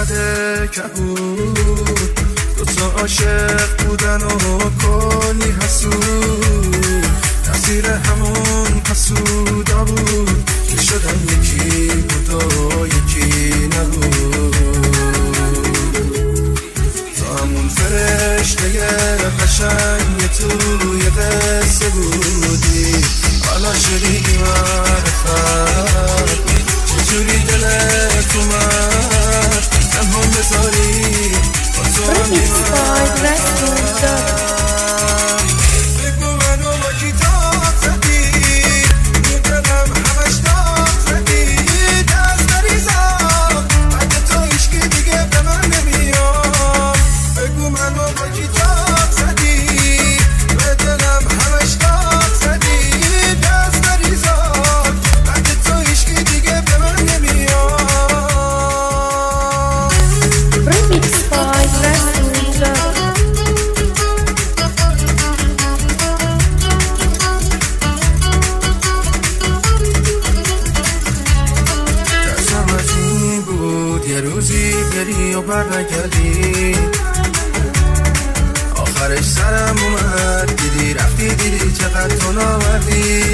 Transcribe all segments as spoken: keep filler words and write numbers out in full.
اومده کبود، دوتا عاشق بودن و کلی حسود، نظیر همون حسودا بود که شدن یکی بود و یکی نبود. تو همون فرشته قشنگ توی قصه بودی، حالا شدی معرفت، چجوری دلت اومد تنها بذاری با تو هم بیمت. بگو منو با کی تاب زدی، تو دلم همش داب زدی، دست بریزم بعد تو هیچکی دیگه به من نمیاد. بگو منو با کی تاب زدی، به دلم همش داب زدی، دست بریزم بعد تو هیچکی دیگه به من نمیاد. Remix by Rasul. دستم از این بود یه روزی بری و بر نگردی، آخرش سرم اومد دیدی رفتی، دیدی چقدر تو ناوردی.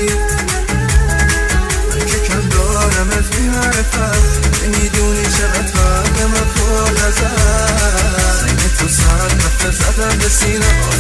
من که کم دارم از این حرفت، نمیدونی چقدر فرق ما پر نزد. سنگ تو سر رفته زدم به سینه،